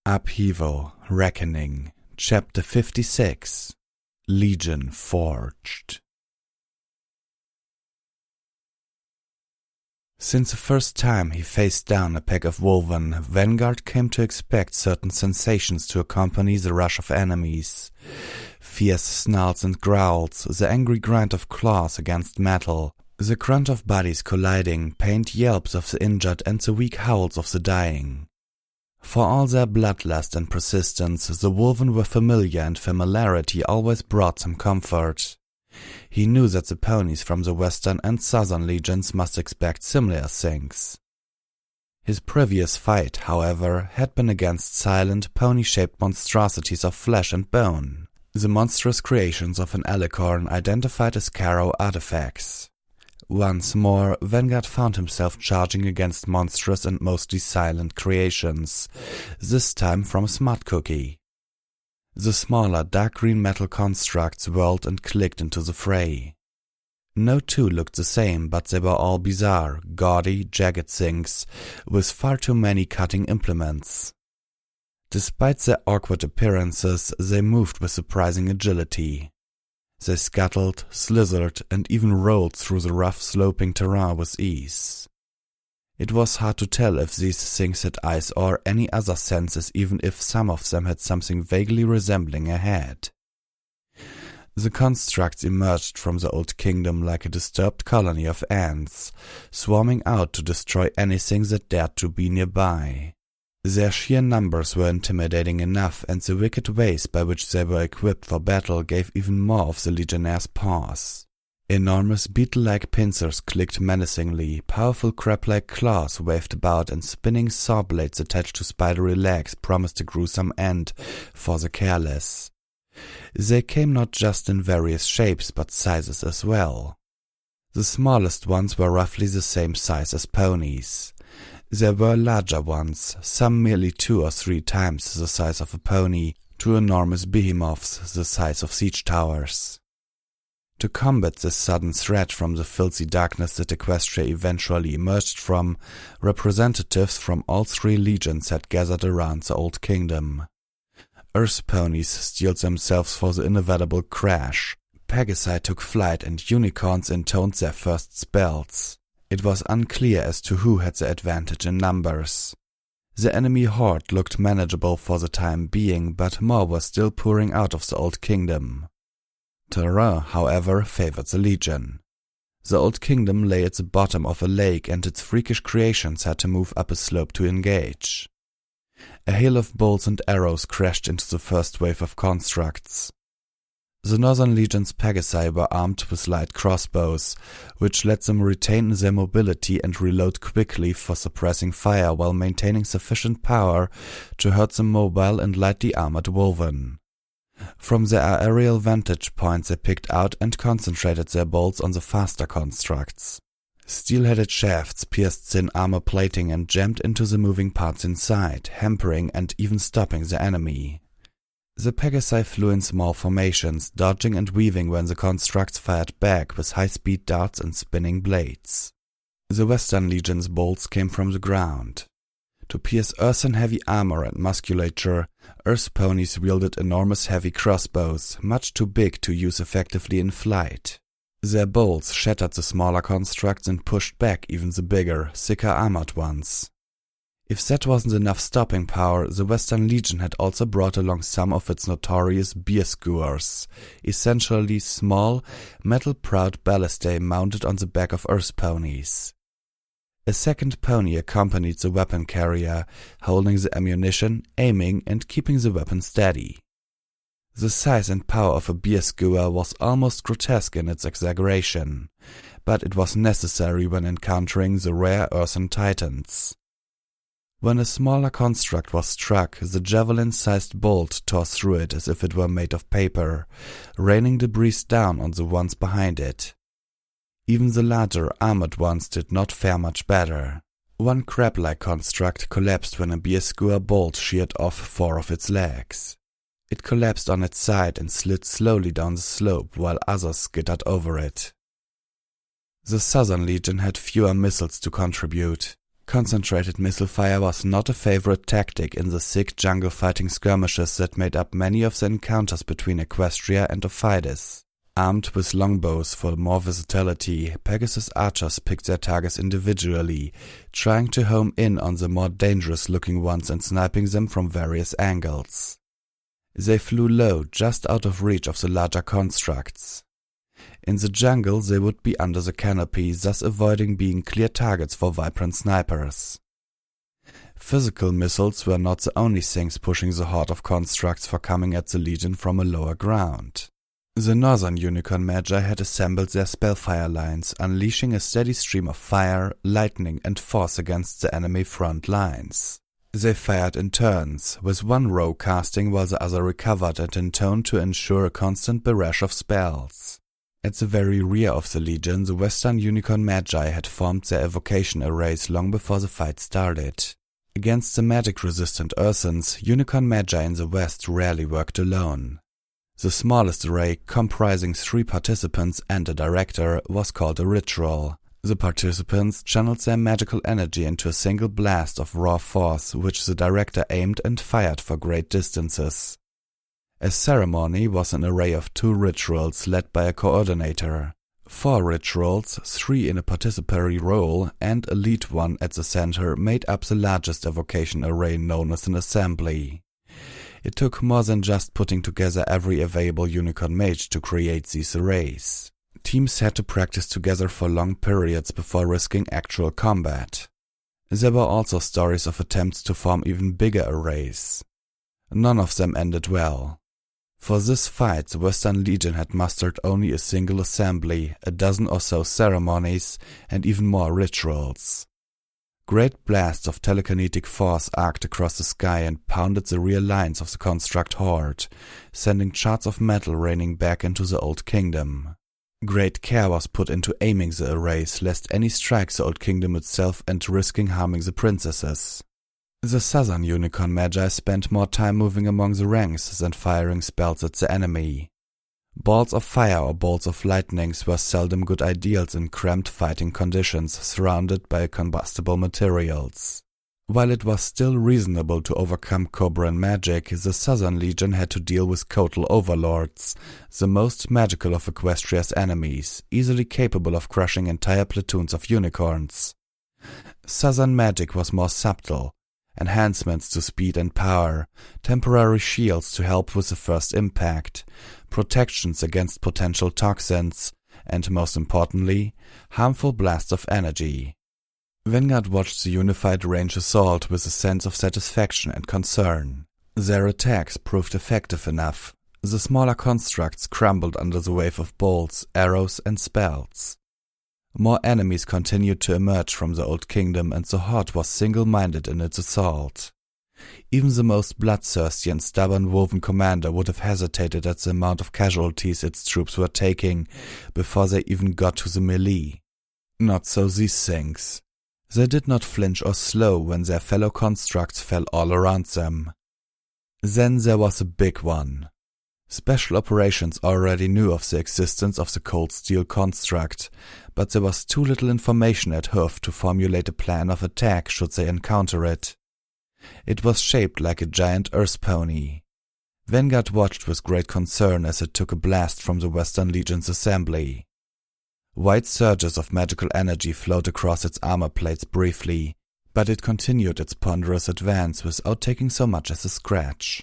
Upheaval, Reckoning, Chapter 56, Legion Forged. Since the first time he faced down a pack of Wolven, Vanguard came to expect certain sensations to accompany the rush of enemies. Fierce snarls and growls, the angry grind of claws against metal, the grunt of bodies colliding, pained yelps of the injured and the weak howls of the dying. For all their bloodlust and persistence, the Wolven were familiar, and familiarity always brought some comfort. He knew that the ponies from the Western and Southern legions must expect similar things. His previous fight, however, had been against silent, pony-shaped monstrosities of flesh and bone, the monstrous creations of an alicorn identified as Karo artifacts. Once more, Vanguard found himself charging against monstrous and mostly silent creations, this time from Smart Cookie. The smaller, dark green metal constructs whirled and clicked into the fray. No two looked the same, but they were all bizarre, gaudy, jagged things, with far too many cutting implements. Despite their awkward appearances, they moved with surprising agility. They scuttled, slithered, and even rolled through the rough, sloping terrain with ease. It was hard to tell if these things had eyes or any other senses, even if some of them had something vaguely resembling a head. The constructs emerged from the old kingdom like a disturbed colony of ants, swarming out to destroy anything that dared to be nearby. Their sheer numbers were intimidating enough, and the wicked ways by which they were equipped for battle gave even more of the legionnaires pause. Enormous beetle-like pincers clicked menacingly, powerful crab-like claws waved about, and spinning saw blades attached to spidery legs promised a gruesome end for the careless. They came not just in various shapes, but sizes as well. The smallest ones were roughly the same size as ponies. There were larger ones, some merely 2 or 3 times the size of a pony, to enormous behemoths the size of siege towers. To combat this sudden threat from the filthy darkness that Equestria eventually emerged from, representatives from all 3 legions had gathered around the Old Kingdom. Earth ponies steeled themselves for the inevitable crash. Pegasi took flight, and unicorns intoned their first spells. It was unclear as to who had the advantage in numbers. The enemy horde looked manageable for the time being, but more was still pouring out of the Old Kingdom. Terrain, however, favored the Legion. The Old Kingdom lay at the bottom of a lake, and its freakish creations had to move up a slope to engage. A hail of bolts and arrows crashed into the first wave of constructs. The Northern Legion's Pegasi were armed with light crossbows, which let them retain their mobility and reload quickly for suppressing fire while maintaining sufficient power to hurt the mobile and lightly armored Wolven. From their aerial vantage points they picked out and concentrated their bolts on the faster constructs. Steel-headed shafts pierced thin armor plating and jammed into the moving parts inside, hampering and even stopping the enemy. The Pegasi flew in small formations, dodging and weaving when the constructs fired back with high-speed darts and spinning blades. The Western Legion's bolts came from the ground. To pierce earthen-heavy armor and musculature, Earth ponies wielded enormous heavy crossbows, much too big to use effectively in flight. Their bolts shattered the smaller constructs and pushed back even the bigger, thicker armored ones. If that wasn't enough stopping power, the Western Legion had also brought along some of its notorious beer skewers, essentially small, metal-proud ballistae mounted on the back of Earth ponies. A second pony accompanied the weapon carrier, holding the ammunition, aiming, and keeping the weapon steady. The size and power of a beer skewer was almost grotesque in its exaggeration, but it was necessary when encountering the rare earthen titans. When a smaller construct was struck, the javelin-sized bolt tore through it as if it were made of paper, raining debris down on the ones behind it. Even the larger, armored ones did not fare much better. One crab-like construct collapsed when a beer skewer bolt sheared off 4 of its legs. It collapsed on its side and slid slowly down the slope while others skittered over it. The Southern Legion had fewer missiles to contribute. Concentrated missile fire was not a favorite tactic in the thick jungle fighting skirmishes that made up many of the encounters between Equestria and Ophides. Armed with longbows for more versatility, Pegasus archers picked their targets individually, trying to home in on the more dangerous-looking ones and sniping them from various angles. They flew low, just out of reach of the larger constructs. In the jungle they would be under the canopy, thus avoiding being clear targets for Vibrant snipers. Physical missiles were not the only things pushing the horde of constructs for coming at the Legion from a lower ground. The Northern Unicorn Magi had assembled their spellfire lines, unleashing a steady stream of fire, lightning and force against the enemy front lines. They fired in turns, with one row casting while the other recovered and intoned to ensure a constant barrage of spells. At the very rear of the Legion, the Western Unicorn Magi had formed their evocation arrays long before the fight started. Against the magic-resistant Ursans, Unicorn Magi in the west rarely worked alone. The smallest array, comprising 3 participants and a director, was called a ritual. The participants channeled their magical energy into a single blast of raw force, which the director aimed and fired for great distances. A ceremony was an array of 2 rituals led by a coordinator. 4 rituals, 3 in a participatory role and a lead one at the center, made up the largest evocation array known as an assembly. It took more than just putting together every available unicorn mage to create these arrays. Teams had to practice together for long periods before risking actual combat. There were also stories of attempts to form even bigger arrays. None of them ended well. For this fight, the Western Legion had mustered only a single assembly, a dozen or so ceremonies, and even more rituals. Great blasts of telekinetic force arced across the sky and pounded the rear lines of the construct horde, sending shards of metal raining back into the Old Kingdom. Great care was put into aiming the arrays, lest any strike the Old Kingdom itself and risking harming the princesses. The Southern Unicorn Magi spent more time moving among the ranks than firing spells at the enemy. Balls of fire or bolts of lightnings were seldom good ideals in cramped fighting conditions surrounded by combustible materials. While it was still reasonable to overcome Cobran magic, the Southern Legion had to deal with Kotal overlords, the most magical of Equestria's enemies, easily capable of crushing entire platoons of unicorns. Southern magic was more subtle. Enhancements to speed and power, temporary shields to help with the first impact, protections against potential toxins, and most importantly, harmful blasts of energy. Vanguard watched the unified range assault with a sense of satisfaction and concern. Their attacks proved effective enough. The smaller constructs crumbled under the wave of bolts, arrows, and spells. More enemies continued to emerge from the Old Kingdom, and the horde was single-minded in its assault. Even the most bloodthirsty and stubborn Woven commander would have hesitated at the amount of casualties its troops were taking before they even got to the melee. Not so these things. They did not flinch or slow when their fellow constructs fell all around them. Then there was a big one. Special Operations already knew of the existence of the Cold Steel construct, but there was too little information at Hoof to formulate a plan of attack should they encounter it. It was shaped like a giant earth pony. Vanguard watched with great concern as it took a blast from the Western Legion's assembly. White surges of magical energy flowed across its armor plates briefly, but it continued its ponderous advance without taking so much as a scratch.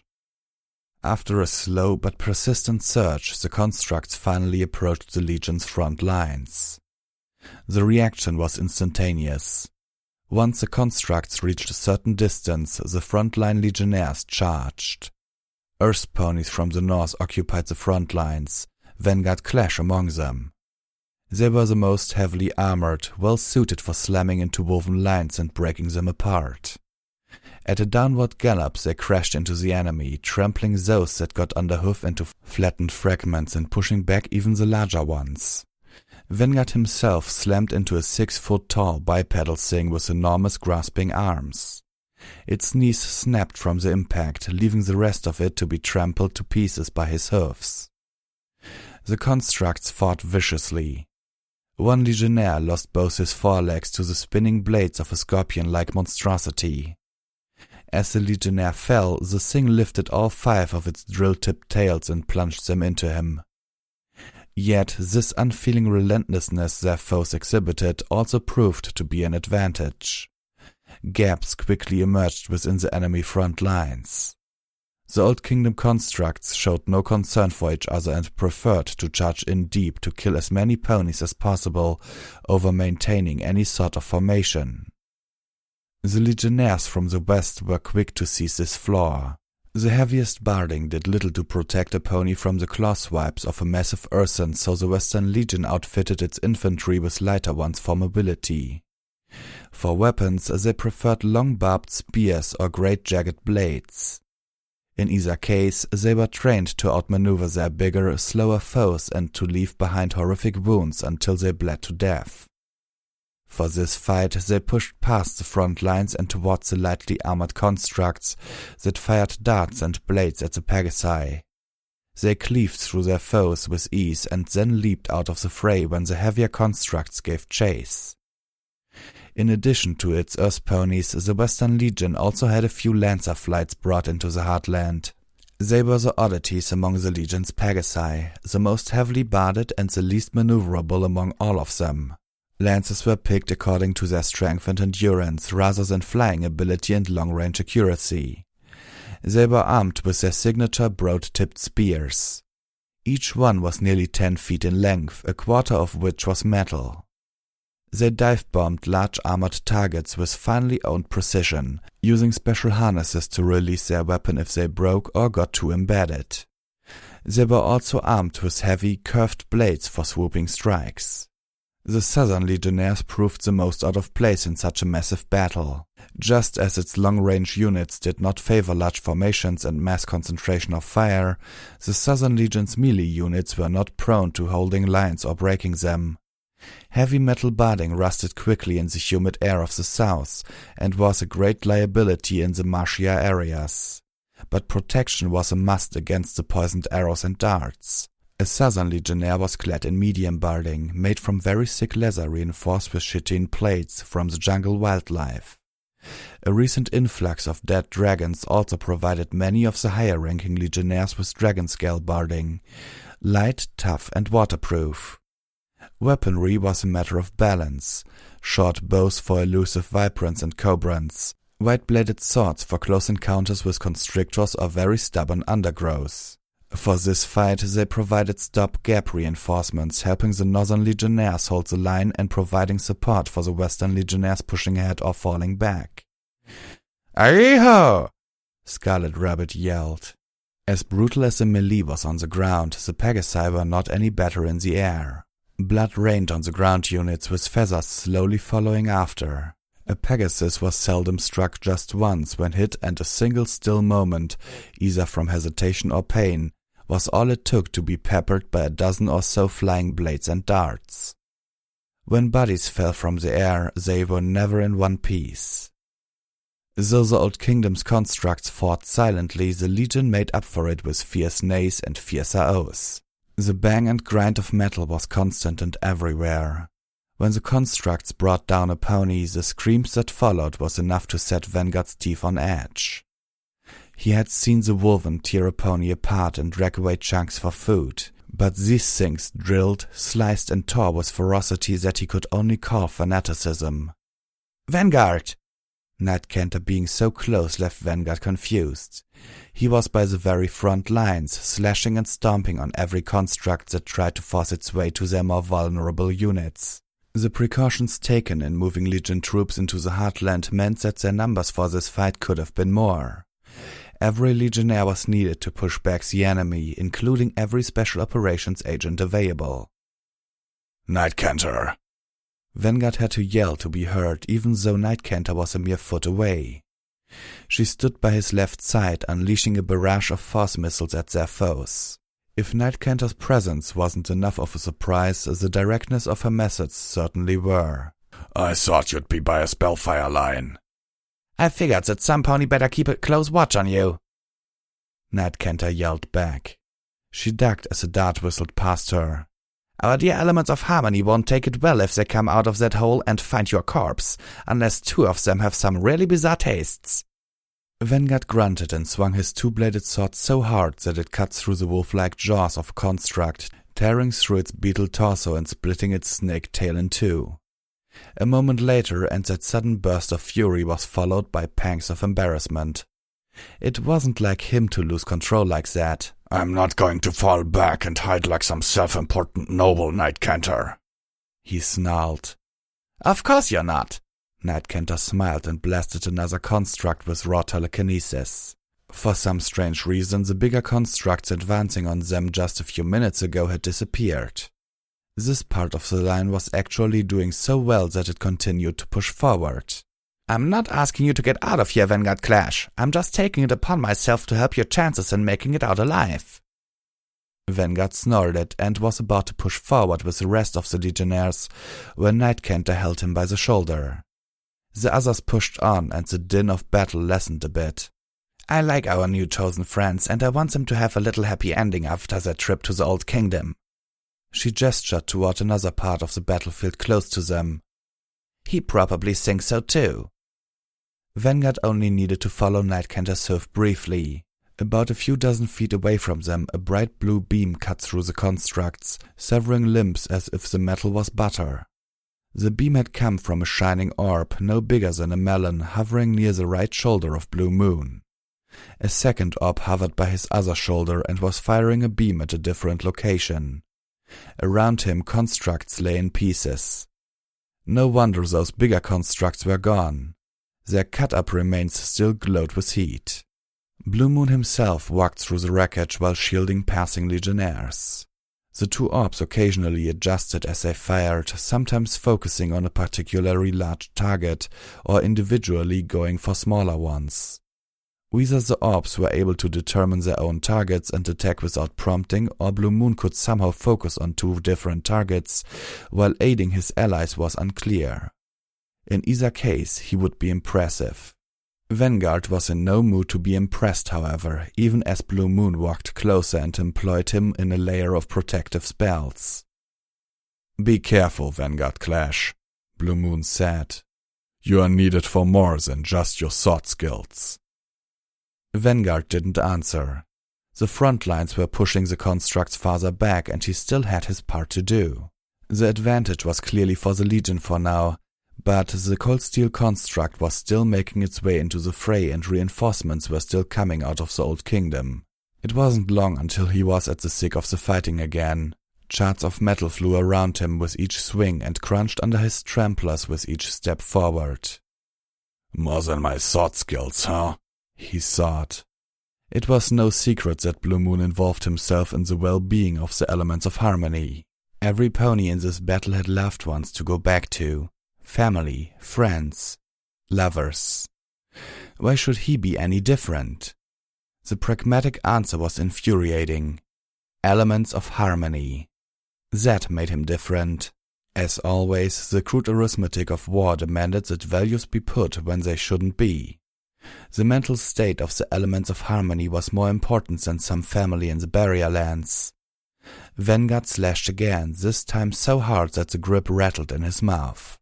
After a slow but persistent surge, the constructs finally approached the Legion's front lines. The reaction was instantaneous. Once the constructs reached a certain distance, the frontline legionnaires charged. Earth ponies from the north occupied the front lines, Vanguard clash among them. They were the most heavily armored, well suited for slamming into woven lines and breaking them apart. At a downward gallop they crashed into the enemy, trampling those that got under hoof into flattened fragments and pushing back even the larger ones. Vanguard himself slammed into a 6-foot-tall bipedal thing with enormous grasping arms. Its knees snapped from the impact, leaving the rest of it to be trampled to pieces by his hoofs. The constructs fought viciously. One legionnaire lost both his forelegs to the spinning blades of a scorpion-like monstrosity. As the legionnaire fell, the thing lifted all 5 of its drill-tipped tails and plunged them into him. Yet this unfeeling relentlessness their foes exhibited also proved to be an advantage. Gaps quickly emerged within the enemy front lines. The Old Kingdom constructs showed no concern for each other and preferred to charge in deep to kill as many ponies as possible over maintaining any sort of formation. The legionnaires from the west were quick to seize this flaw. The heaviest barding did little to protect a pony from the claw swipes of a massive Urson, so the Western Legion outfitted its infantry with lighter ones for mobility. For weapons, they preferred long barbed spears or great jagged blades. In either case, they were trained to outmaneuver their bigger, slower foes and to leave behind horrific wounds until they bled to death. For this fight, they pushed past the front lines and towards the lightly armored constructs that fired darts and blades at the Pegasi. They cleaved through their foes with ease and then leaped out of the fray when the heavier constructs gave chase. In addition to its earth ponies, the Western Legion also had a few lancer flights brought into the heartland. They were the oddities among the Legion's Pegasi, the most heavily barded and the least maneuverable among all of them. Lancers were picked according to their strength and endurance rather than flying ability and long-range accuracy. They were armed with their signature broad-tipped spears. Each one was nearly 10 feet in length, a quarter of which was metal. They dive-bombed large armored targets with finely owned precision, using special harnesses to release their weapon if they broke or got too embedded. They were also armed with heavy, curved blades for swooping strikes. The Southern Legionnaires proved the most out of place in such a massive battle. Just as its long-range units did not favor large formations and mass concentration of fire, the Southern Legion's melee units were not prone to holding lines or breaking them. Heavy metal barding rusted quickly in the humid air of the south and was a great liability in the marshier areas. But protection was a must against the poisoned arrows and darts. A Southern Legionnaire was clad in medium barding, made from very thick leather reinforced with chitin plates from the jungle wildlife. A recent influx of dead dragons also provided many of the higher-ranking Legionnaires with dragon scale barding, light, tough, and waterproof. Weaponry was a matter of balance, short bows for elusive vibrants and cobrans, white-bladed swords for close encounters with constrictors or very stubborn undergrowth. For this fight, they provided stop-gap reinforcements, helping the Northern Legionnaires hold the line and providing support for the Western Legionnaires pushing ahead or falling back. "Ayeho!" Scarlet Rabbit yelled. As brutal as the melee was on the ground, the Pegasi were not any better in the air. Blood rained on the ground units, with feathers slowly following after. A Pegasus was seldom struck just once when hit, and a single still moment, either from hesitation or pain, was all it took to be peppered by a dozen or so flying blades and darts. When bodies fell from the air, they were never in one piece. Though the Old Kingdom's constructs fought silently, the Legion made up for it with fierce neighs and fiercer oaths. The bang and grind of metal was constant and everywhere. When the constructs brought down a pony, the screams that followed was enough to set Vanguard's teeth on edge. He had seen the Wolven tear a pony apart and drag away chunks for food, but these things drilled, sliced and tore with ferocity that he could only call fanaticism. "Vanguard!" Knight Cantor being so close left Vanguard confused. He was by the very front lines, slashing and stomping on every construct that tried to force its way to their more vulnerable units. The precautions taken in moving Legion troops into the heartland meant that their numbers for this fight could have been more. Every Legionnaire was needed to push back the enemy, including every special operations agent available. "Knight Cantor!" Vanguard had to yell to be heard, even though Knight Cantor was a mere foot away. She stood by his left side, unleashing a barrage of force missiles at their foes. If Knight Cantor's presence wasn't enough of a surprise, the directness of her methods certainly were. "I thought you'd be by a spellfire line." "I figured that some pony better keep a close watch on you," Knight Cantor yelled back. She ducked as a dart whistled past her. Our dear elements of harmony won't take it well if they come out of that hole and find your corpse, unless two of them have some really bizarre tastes." Vanguard grunted and swung his two-bladed sword so hard that it cut through the wolf-like jaws of Construct, tearing through its beetle torso and splitting its snake tail in two. A moment later, and that sudden burst of fury was followed by pangs of embarrassment. It wasn't like him to lose control like that. "I'm not going to fall back and hide like some self-important noble, Night Cantor," he snarled. "Of course you're not." Night Cantor smiled and blasted another construct with raw telekinesis. For some strange reason, the bigger constructs advancing on them just a few minutes ago had disappeared. This part of the line was actually doing so well that it continued to push forward. "I'm not asking you to get out of here, Vanguard Clash. I'm just taking it upon myself to help your chances in making it out alive." Vanguard snorted and was about to push forward with the rest of the Legionnaires when Night Cantor held him by the shoulder. The others pushed on and the din of battle lessened a bit. "I like our new chosen friends and I want them to have a little happy ending after their trip to the Old Kingdom." She gestured toward another part of the battlefield close to them. "He probably thinks so too." Vanguard only needed to follow Night Cantor's hoof briefly. About a few dozen feet away from them, a bright blue beam cut through the constructs, severing limbs as if the metal was butter. The beam had come from a shining orb no bigger than a melon hovering near the right shoulder of Blue Moon. A second orb hovered by his other shoulder and was firing a beam at a different location. Around him, constructs lay in pieces. No wonder those bigger constructs were gone. Their cut-up remains still glowed with heat. Blue Moon himself walked through the wreckage while shielding passing Legionnaires. The two orbs occasionally adjusted as they fired, sometimes focusing on a particularly large target or individually going for smaller ones. Either the orbs were able to determine their own targets and attack without prompting, or Blue Moon could somehow focus on two different targets while aiding his allies was unclear. In either case, he would be impressive. Vanguard was in no mood to be impressed, however, even as Blue Moon walked closer and employed him in a layer of protective spells. "Be careful, Vanguard Clash," Blue Moon said. "You are needed for more than just your sword skills." Vanguard didn't answer. The front lines were pushing the constructs farther back and he still had his part to do. The advantage was clearly for the Legion for now, but the cold steel construct was still making its way into the fray and reinforcements were still coming out of the Old Kingdom. It wasn't long until he was at the thick of the fighting again. Shards of metal flew around him with each swing and crunched under his tramplers with each step forward. "More than my sword skills, huh?" he thought. It was no secret that Blue Moon involved himself in the well-being of the elements of harmony. Every pony in this battle had loved ones to go back to. Family, friends, lovers. Why should he be any different? The pragmatic answer was infuriating. Elements of harmony. That made him different. As always, the crude arithmetic of war demanded that values be put when they shouldn't be. The mental state of the elements of harmony was more important than some family in the barrier lands. Vanguard slashed again, this time so hard that the grip rattled in his mouth.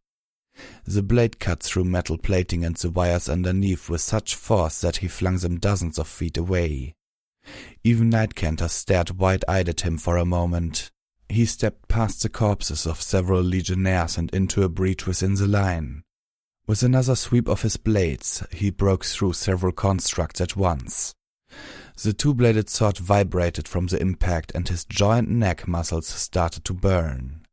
The blade cut through metal plating and the wires underneath with such force that he flung them dozens of feet away. Even Night Cantor stared wide-eyed at him for a moment. He stepped past the corpses of several Legionnaires and into a breach within the line. With another sweep of his blades, he broke through several constructs at once. The two-bladed sword vibrated from the impact and his jaw and neck muscles started to burn.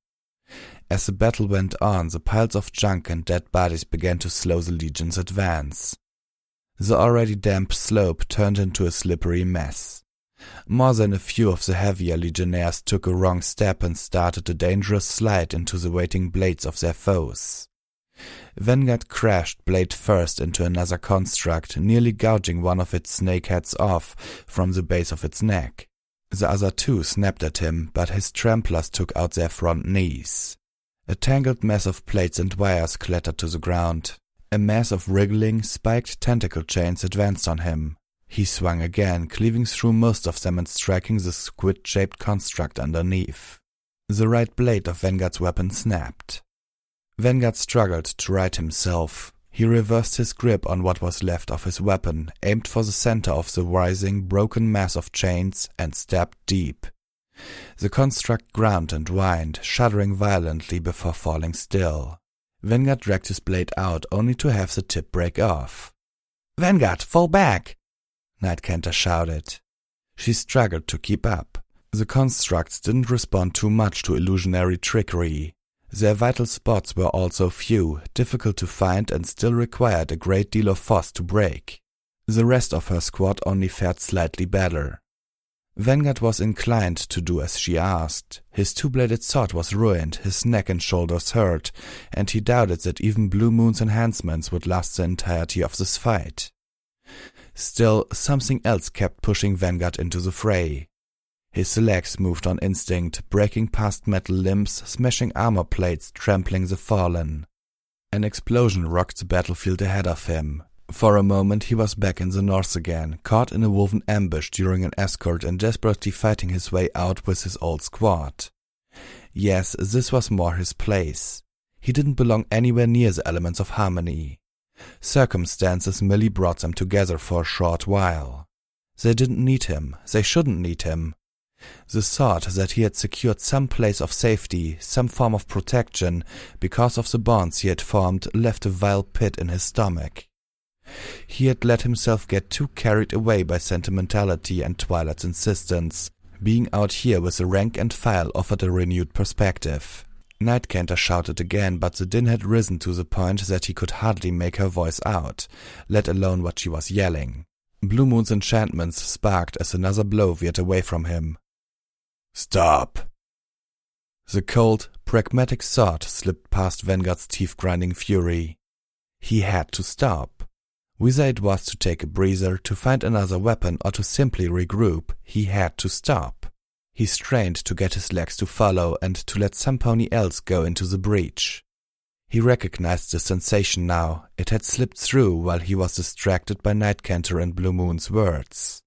As the battle went on, the piles of junk and dead bodies began to slow the Legion's advance. The already damp slope turned into a slippery mess. More than a few of the heavier Legionnaires took a wrong step and started a dangerous slide into the waiting blades of their foes. Vanguard crashed blade first into another construct, nearly gouging one of its snake heads off from the base of its neck. The other two snapped at him, but his tramplers took out their front knees. A tangled mess of plates and wires clattered to the ground. A mass of wriggling, spiked tentacle chains advanced on him. He swung again, cleaving through most of them and striking the squid-shaped construct underneath. The right blade of Vanguard's weapon snapped. Vanguard struggled to right himself. He reversed his grip on what was left of his weapon, aimed for the center of the rising, broken mass of chains, and stabbed deep. The construct ground and whined, shuddering violently before falling still. Vanguard dragged his blade out, only to have the tip break off. "Vanguard, fall back!" Night Canter shouted. She struggled to keep up. The constructs didn't respond too much to illusionary trickery. Their vital spots were also few, difficult to find, and still required a great deal of force to break. The rest of her squad only fared slightly better. Vanguard was inclined to do as she asked. His two-bladed sword was ruined, his neck and shoulders hurt, and he doubted that even Blue Moon's enhancements would last the entirety of this fight. Still, something else kept pushing Vanguard into the fray. His legs moved on instinct, breaking past metal limbs, smashing armor plates, trampling the fallen. An explosion rocked the battlefield ahead of him. For a moment he was back in the north again, caught in a woven ambush during an escort and desperately fighting his way out with his old squad. Yes, this was more his place. He didn't belong anywhere near the elements of harmony. Circumstances merely brought them together for a short while. They didn't need him. They shouldn't need him. The thought that he had secured some place of safety, some form of protection, because of the bonds he had formed, left a vile pit in his stomach. He had let himself get too carried away by sentimentality and Twilight's insistence. Being out here with the rank and file offered a renewed perspective. Night Canter shouted again, but the din had risen to the point that he could hardly make her voice out, let alone what she was yelling. Blue Moon's enchantments sparked as another blow veered away from him. "Stop!" The cold, pragmatic sword slipped past Vanguard's teeth-grinding fury. He had to stop. Whether it was to take a breather, to find another weapon, or to simply regroup, he had to stop. He strained to get his legs to follow and to let some pony else go into the breach. He recognized the sensation now. It had slipped through while he was distracted by Night Canter and Blue Moon's words.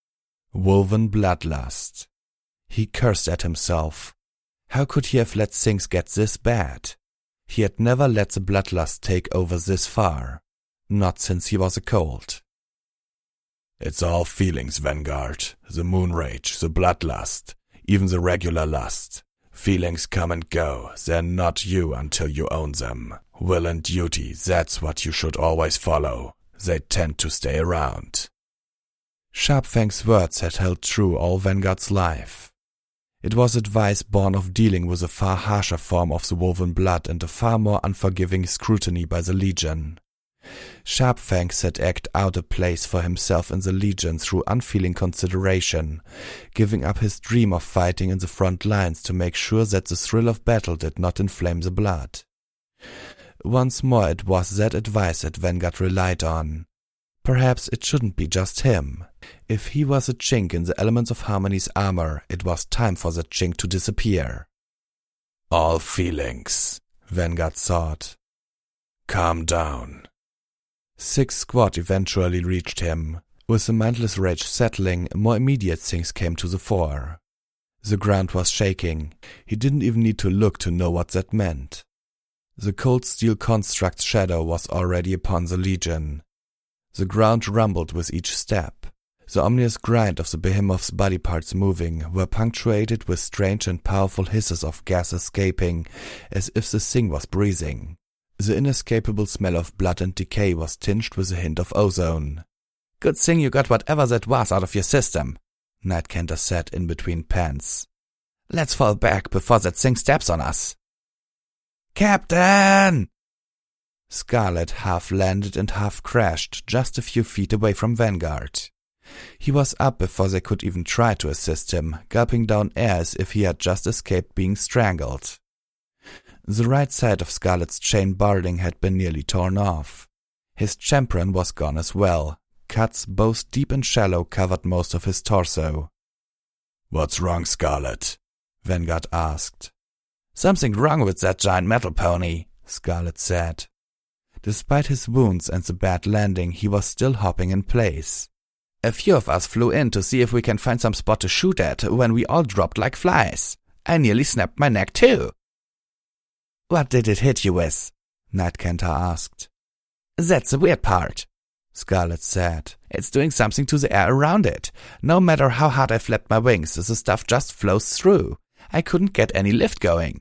Woven bloodlust. He cursed at himself. How could he have let things get this bad? He had never let the bloodlust take over this far. Not since he was a colt. "It's all feelings, Vanguard. The moon rage, the bloodlust, even the regular lust. Feelings come and go. They're not you until you own them. Will and duty, that's what you should always follow. They tend to stay around." Sharpfang's words had held true all Vanguard's life. It was advice born of dealing with a far harsher form of the woven blood and a far more unforgiving scrutiny by the Legion. Sharpfang set act out a place for himself in the Legion through unfeeling consideration, giving up his dream of fighting in the front lines to make sure that the thrill of battle did not inflame the blood. Once more it was that advice that Vanguard relied on. Perhaps it shouldn't be just him. If he was a chink in the elements of Harmony's armor, it was time for that chink to disappear. "All feelings," Vanguard thought. "Calm down." 6th Squad eventually reached him. With the mindless rage settling, more immediate things came to the fore. The ground was shaking. He didn't even need to look to know what that meant. The cold steel construct's shadow was already upon the Legion. The ground rumbled with each step. The ominous grind of the behemoth's body parts moving were punctuated with strange and powerful hisses of gas escaping, as if the thing was breathing. The inescapable smell of blood and decay was tinged with a hint of ozone. "Good thing you got whatever that was out of your system," Night Canter said in between pants. "Let's fall back before that thing steps on us." "Captain!" Scarlet half landed and half crashed just a few feet away from Vanguard. He was up before they could even try to assist him, gulping down air as if he had just escaped being strangled. The right side of Scarlet's chain barding had been nearly torn off. His champron was gone as well. Cuts, both deep and shallow, covered most of his torso. "What's wrong, Scarlet?" Vanguard asked. "Something wrong with that giant metal pony," Scarlet said. Despite his wounds and the bad landing, he was still hopping in place. "A few of us flew in to see if we can find some spot to shoot at when we all dropped like flies. I nearly snapped my neck too. What did it hit you with? Night Cantor asked. That's the weird part, Scarlet said. It's doing something to the air around it. No matter how hard I flapped my wings, the stuff just flows through. I couldn't get any lift going.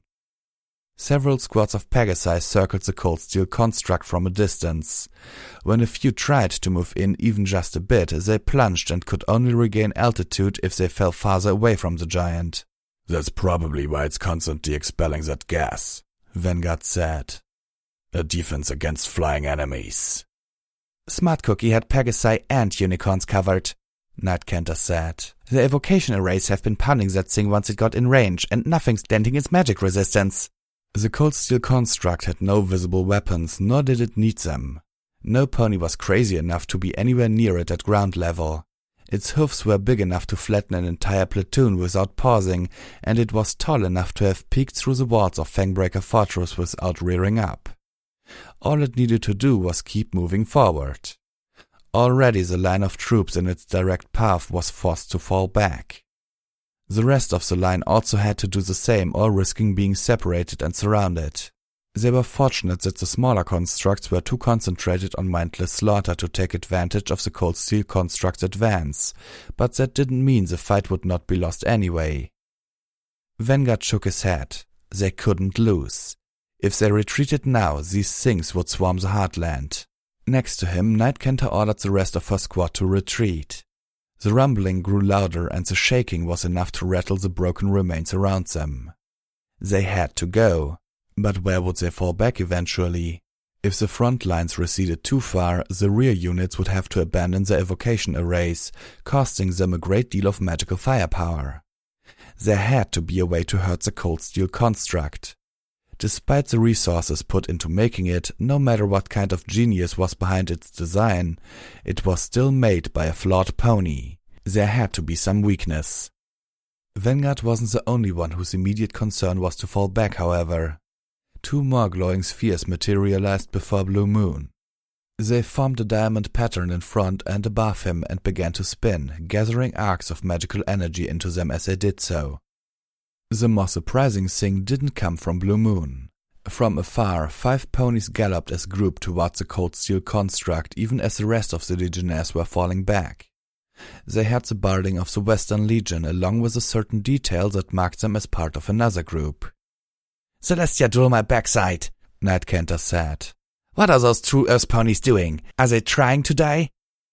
Several squads of Pegasi circled the cold steel construct from a distance. When a few tried to move in even just a bit, they plunged and could only regain altitude if they fell farther away from the giant. That's probably why it's constantly expelling that gas, Vanguard said. A defense against flying enemies. Smart Cookie had Pegasi and unicorns covered, Night Cantor said. The evocation arrays have been punning that thing once it got in range, and nothing's denting its magic resistance. The cold steel construct had no visible weapons, nor did it need them. No pony was crazy enough to be anywhere near it at ground level. Its hoofs were big enough to flatten an entire platoon without pausing, and it was tall enough to have peeked through the walls of Fangbreaker Fortress without rearing up. All it needed to do was keep moving forward. Already the line of troops in its direct path was forced to fall back. The rest of the line also had to do the same, or risking being separated and surrounded. They were fortunate that the smaller constructs were too concentrated on mindless slaughter to take advantage of the cold steel construct's advance, but that didn't mean the fight would not be lost anyway. Vanguard shook his head. They couldn't lose. If they retreated now, these things would swarm the heartland. Next to him, Night Cantor ordered the rest of her squad to retreat. The rumbling grew louder, and the shaking was enough to rattle the broken remains around them. They had to go, but where would they fall back eventually? If the front lines receded too far, the rear units would have to abandon their evocation arrays, costing them a great deal of magical firepower. There had to be a way to hurt the cold steel construct. Despite the resources put into making it, no matter what kind of genius was behind its design, it was still made by a flawed pony. There had to be some weakness. Vanguard wasn't the only one whose immediate concern was to fall back, however. 2 more glowing spheres materialized before Blue Moon. They formed a diamond pattern in front and above him and began to spin, gathering arcs of magical energy into them as they did so. The more surprising thing didn't come from Blue Moon. From afar, 5 ponies galloped as a group towards the cold steel construct, even as the rest of the legionnaires were falling back. They had the barding of the Western Legion, along with a certain detail that marked them as part of another group. "Celestia drew my backside," Night Cantor said. "What are those True Earth ponies doing? Are they trying to die?"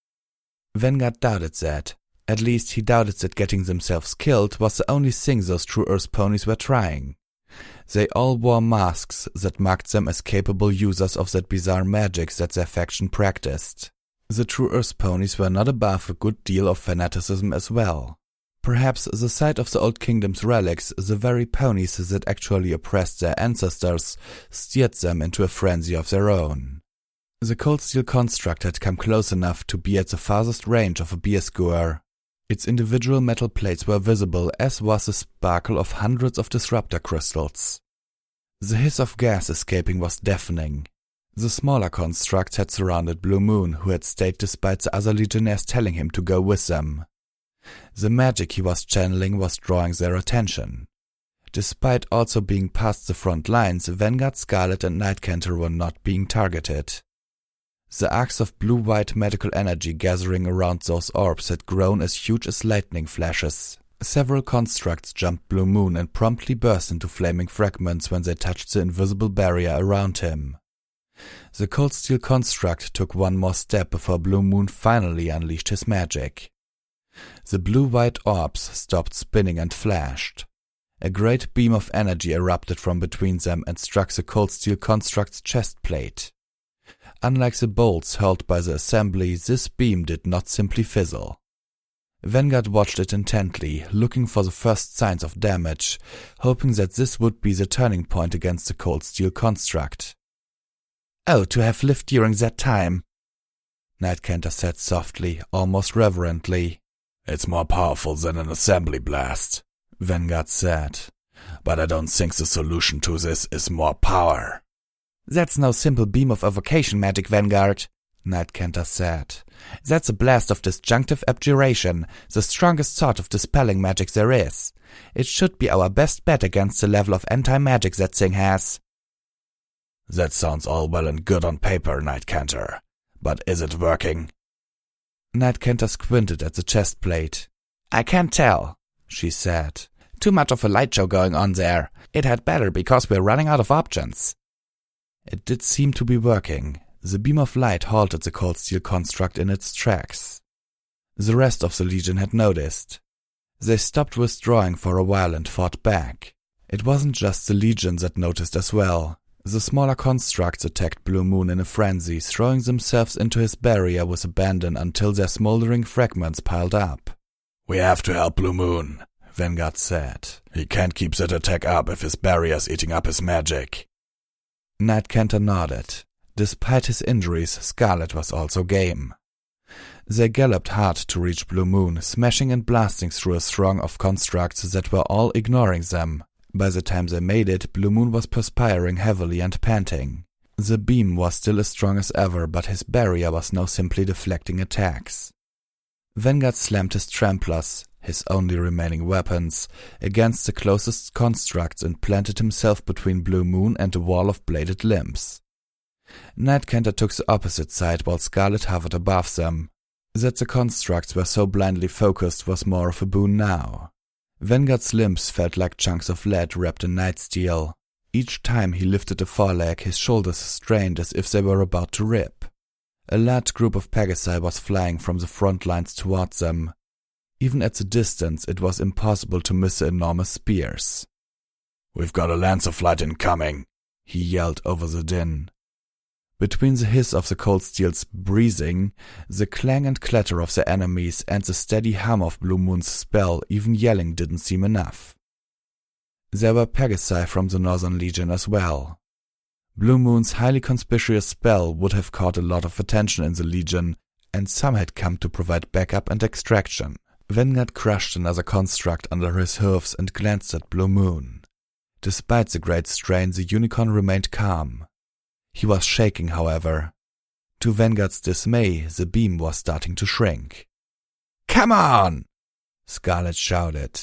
Vanguard doubted that. At least he doubted that getting themselves killed was the only thing those True Earth ponies were trying. They all wore masks that marked them as capable users of that bizarre magic that their faction practiced. The True Earth ponies were not above a good deal of fanaticism as well. Perhaps the sight of the Old Kingdom's relics, the very ponies that actually oppressed their ancestors, steered them into a frenzy of their own. The cold steel construct had come close enough to be at the farthest range of a beer skewer. Its individual metal plates were visible, as was the sparkle of hundreds of disruptor crystals. The hiss of gas escaping was deafening. The smaller constructs had surrounded Blue Moon, who had stayed despite the other legionnaires telling him to go with them. The magic he was channeling was drawing their attention. Despite also being past the front lines, Vanguard, Scarlet and Night Cantor were not being targeted. The arcs of blue-white magical energy gathering around those orbs had grown as huge as lightning flashes. Several constructs jumped Blue Moon and promptly burst into flaming fragments when they touched the invisible barrier around him. The cold steel construct took one more step before Blue Moon finally unleashed his magic. The blue-white orbs stopped spinning and flashed. A great beam of energy erupted from between them and struck the cold steel construct's chest plate. Unlike the bolts hurled by the assembly, this beam did not simply fizzle. Vanguard watched it intently, looking for the first signs of damage, hoping that this would be the turning point against the cold steel construct. "Oh, to have lived during that time," Night Cantor said softly, almost reverently. "It's more powerful than an assembly blast," Vanguard said. "But I don't think the solution to this is more power." "That's no simple beam of evocation magic, Vanguard," Knight Kenter said. "That's a blast of disjunctive abjuration, the strongest sort of dispelling magic there is. It should be our best bet against the level of anti-magic that thing has." "That sounds all well and good on paper, Knight Kenter. But is it working?" Knight Kenter squinted at the chest plate. "I can't tell," she said. "Too much of a light show going on there. It had better, because we're running out of options." It did seem to be working. The beam of light halted the cold steel construct in its tracks. The rest of the Legion had noticed. They stopped withdrawing for a while and fought back. It wasn't just the Legion that noticed as well. The smaller constructs attacked Blue Moon in a frenzy, throwing themselves into his barrier with abandon until their smoldering fragments piled up. "We have to help Blue Moon," Vanguard said. "He can't keep that attack up if his barrier's eating up his magic." Knight Kenter nodded. Despite his injuries, Scarlet was also game. They galloped hard to reach Blue Moon, smashing and blasting through a throng of constructs that were all ignoring them. By the time they made it, Blue Moon was perspiring heavily and panting. The beam was still as strong as ever, but his barrier was now simply deflecting attacks. Vanguard slammed his tramplers, his only remaining weapons, against the closest constructs and planted himself between Blue Moon and a wall of bladed limbs. Knight Kenter took the opposite side while Scarlet hovered above them. That the constructs were so blindly focused was more of a boon now. Vanguard's limbs felt like chunks of lead wrapped in night steel. Each time he lifted a foreleg, his shoulders strained as if they were about to rip. A large group of Pegasi was flying from the front lines towards them. Even at the distance, it was impossible to miss the enormous spears. "We've got a Lancer flight incoming," he yelled over the din. Between the hiss of the cold steel's breathing, the clang and clatter of the enemies, and the steady hum of Blue Moon's spell, even yelling didn't seem enough. There were Pegasi from the Northern Legion as well. Blue Moon's highly conspicuous spell would have caught a lot of attention in the Legion, and some had come to provide backup and extraction. Vanguard crushed another construct under his hooves and glanced at Blue Moon. Despite the great strain, the unicorn remained calm. He was shaking, however. To Vanguard's dismay, the beam was starting to shrink. "Come on!" Scarlet shouted.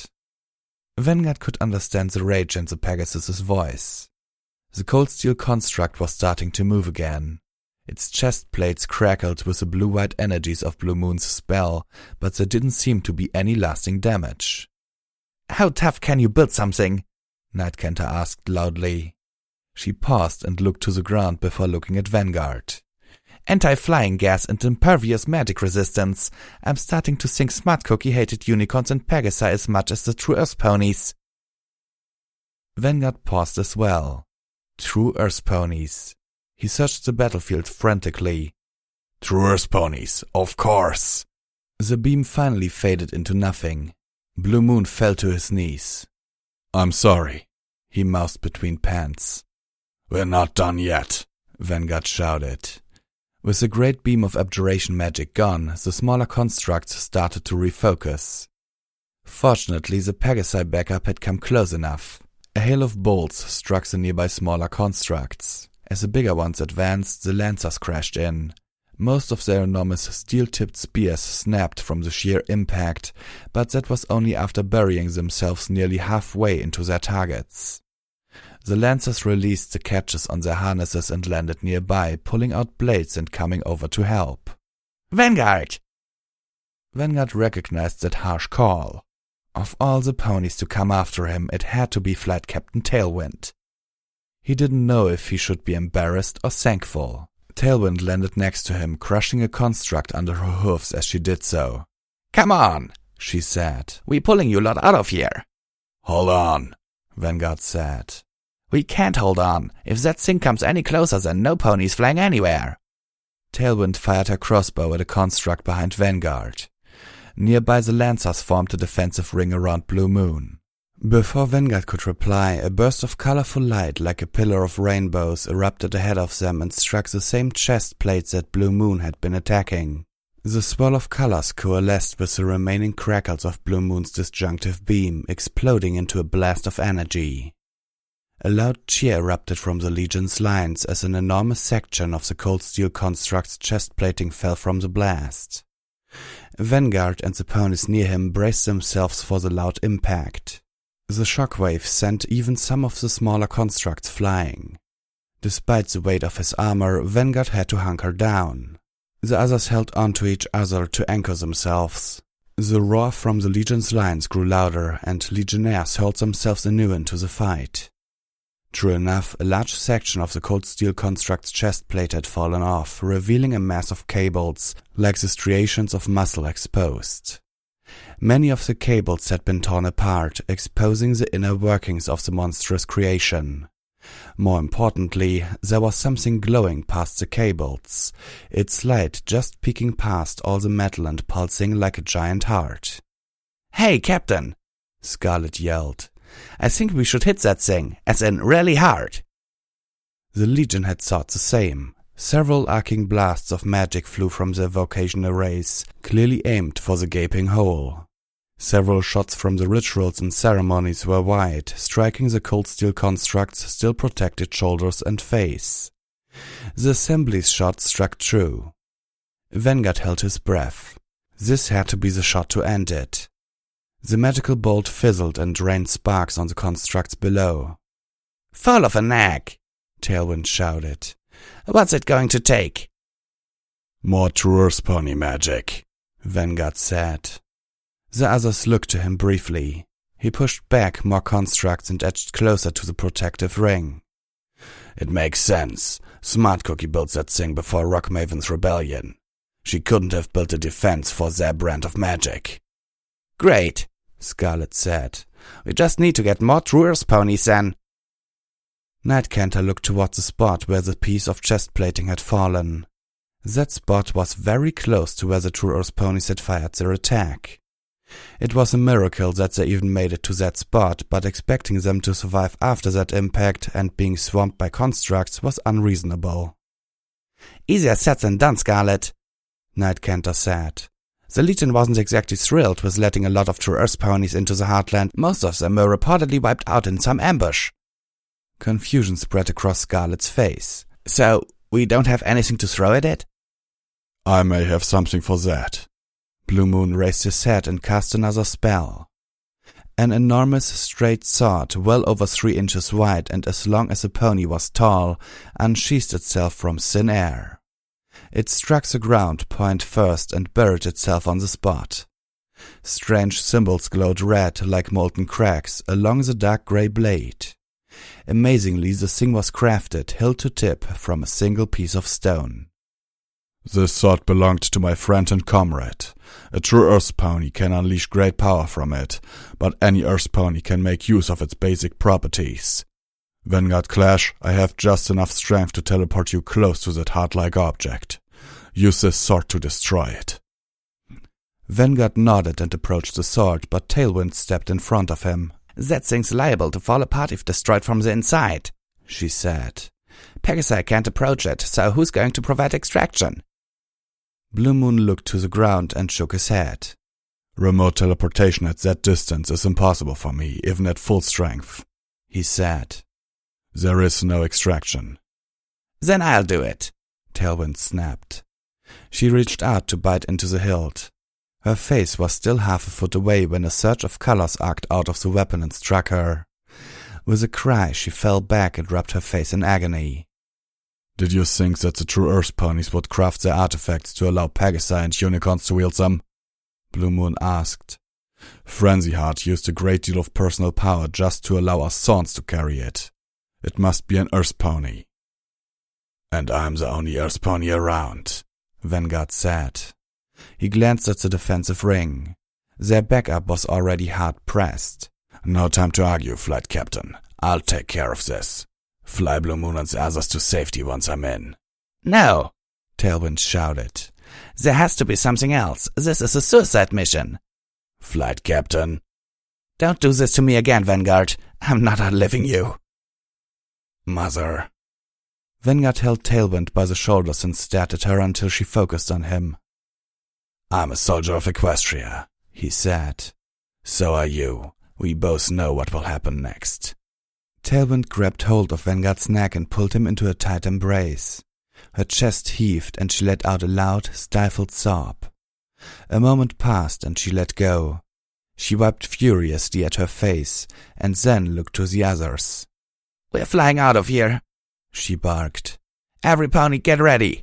Vanguard could understand the rage in the Pegasus's voice. The cold steel construct was starting to move again. Its chest plates crackled with the blue-white energies of Blue Moon's spell, but there didn't seem to be any lasting damage. "How tough can you build something?" Knight Kenter asked loudly. She paused and looked to the ground before looking at Vanguard. "Anti-flying gas and impervious magic resistance. I'm starting to think Smart Cookie hated unicorns and Pegasi as much as the True Earth ponies." Vanguard paused as well. True Earth ponies. He searched the battlefield frantically. "True Earth ponies, of course." The beam finally faded into nothing. Blue Moon fell to his knees. "I'm sorry," he mouthed between pants. "We're not done yet," Vanguard shouted. With the great beam of abjuration magic gone, the smaller constructs started to refocus. Fortunately, the Pegasi backup had come close enough. A hail of bolts struck the nearby smaller constructs. As the bigger ones advanced, the Lancers crashed in. Most of their enormous steel-tipped spears snapped from the sheer impact, but that was only after burying themselves nearly halfway into their targets. The Lancers released the catches on their harnesses and landed nearby, pulling out blades and coming over to help. "Vanguard!" Vanguard recognized that harsh call. Of all the ponies to come after him, it had to be Flight Captain Tailwind. He didn't know if he should be embarrassed or thankful. Tailwind landed next to him, crushing a construct under her hooves as she did so. "Come on," she said. "We're pulling you lot out of here." "Hold on," Vanguard said. "We can't hold on. If that thing comes any closer, then no ponies flying anywhere." Tailwind fired her crossbow at a construct behind Vanguard. Nearby, the Lancers formed a defensive ring around Blue Moon. Before Vanguard could reply, a burst of colorful light like a pillar of rainbows erupted ahead of them and struck the same chest plates that Blue Moon had been attacking. The swirl of colors coalesced with the remaining crackles of Blue Moon's disjunctive beam, exploding into a blast of energy. A loud cheer erupted from the Legion's lines as an enormous section of the cold steel construct's chest plating fell from the blast. Vanguard and the ponies near him braced themselves for the loud impact. The shockwave sent even some of the smaller constructs flying. Despite the weight of his armor, Vanguard had to hunker down. The others held onto each other to anchor themselves. The roar from the Legion's lines grew louder, and legionnaires hurled themselves anew into the fight. True enough, a large section of the cold steel construct's chest plate had fallen off, revealing a mass of cables, like the striations of muscle exposed. Many of the cables had been torn apart, exposing the inner workings of the monstrous creation. More importantly, there was something glowing past the cables, its light just peeking past all the metal and pulsing like a giant heart. "Hey, Captain!" Scarlet yelled. "I think we should hit that thing, as in really hard." The Legion had thought the same. Several arcing blasts of magic flew from the evocation arrays, clearly aimed for the gaping hole. Several shots from the rituals and ceremonies were wide, striking the cold steel construct's still protected shoulders and face. The assembly's shot struck true. Vanguard held his breath. This had to be the shot to end it. The magical bolt fizzled and rained sparks on the constructs below. "Full of a knack!" Tailwind shouted. "What's it going to take?" "More true Earth pony magic," Vanguard said. The others looked to him briefly. He pushed back more constructs and edged closer to the protective ring. "It makes sense. Smart Cookie built that thing before Rockmaven's rebellion. She couldn't have built a defense for their brand of magic." "Great," Scarlet said. "We just need to get more true Earth ponies then." Nightcanter looked toward the spot where the piece of chest plating had fallen. That spot was very close to where the true Earth ponies had fired their attack. It was a miracle that they even made it to that spot, but expecting them to survive after that impact and being swamped by constructs was unreasonable. "Easier said than done, Scarlet," Nightcanter said. "The Legion wasn't exactly thrilled with letting a lot of true Earth ponies into the Heartland. Most of them were reportedly wiped out in some ambush." Confusion spread across Scarlet's face. "So, we don't have anything to throw at it?" "I may have something for that." Blue Moon raised his head and cast another spell. An enormous straight sword, well over 3 inches wide and as long as a pony was tall, unsheathed itself from thin air. It struck the ground point first and buried itself on the spot. Strange symbols glowed red like molten cracks along the dark grey blade. Amazingly, the thing was crafted hilt to tip from a single piece of stone. "This sword belonged to my friend and comrade. A true Earth pony can unleash great power from it, but any Earth pony can make use of its basic properties. Vanguard Clash, I have just enough strength to teleport you close to that heart-like object. Use this sword to destroy it." Vanguard nodded and approached the sword, but Tailwind stepped in front of him. "That thing's liable to fall apart if destroyed from the inside," she said. "Pegasi can't approach it, so who's going to provide extraction?" Blue Moon looked to the ground and shook his head. "Remote teleportation at that distance is impossible for me, even at full strength," he said. "There is no extraction." "Then I'll do it," Tailwind snapped. She reached out to bite into the hilt. Her face was still half a foot away when a surge of colors arced out of the weapon and struck her. With a cry, she fell back and rubbed her face in agony. "Did you think that the true Earth ponies would craft their artifacts to allow Pegasi and unicorns to wield them?" Blue Moon asked. "Frenzy Heart used a great deal of personal power just to allow us Thorns to carry it. It must be an Earth pony." "And I'm the only Earth pony around," Vanguard said. He glanced at the defensive ring. Their backup was already hard-pressed. "No time to argue, Flight Captain. I'll take care of this. Fly Blue Moon and the others to safety once I'm in." "No!" Tailwind shouted. "There has to be something else. This is a suicide mission." "Flight Captain." "Don't do this to me again, Vanguard. I'm not outliving you." "Mother." Vanguard held Tailwind by the shoulders and stared at her until she focused on him. "I'm a soldier of Equestria," he said. "So are you. We both know what will happen next. Tailwind grabbed hold of Vanguard's neck and pulled him into a tight embrace. Her chest heaved and she let out a loud, stifled sob. A moment passed and she let go. She wiped furiously at her face and then looked to the others. "We're flying out of here," she barked. "Every pony get ready."